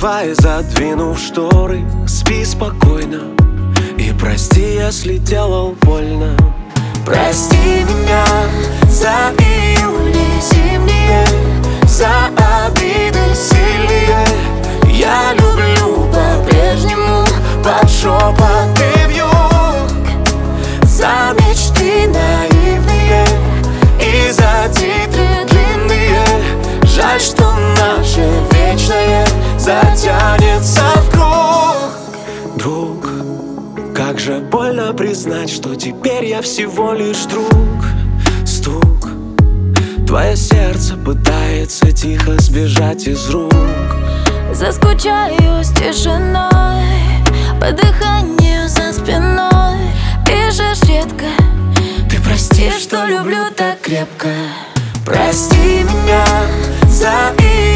Давай, задвинув шторы, спи спокойно. И прости, если делал больно. Прости меня за июли зимние, за обиды сильные. Я люблю по-прежнему под шепоты вьюг, за мечты наивные и за титры длинные. Жаль, что наше вечное затянется в круг. Друг, как же больно признать, что теперь я всего лишь друг. Стук, твое сердце пытается тихо сбежать из рук. Заскучаю с тишиной, по дыханию за спиной. Пишешь редко, Ты прости, что люблю так крепко. Прости меня за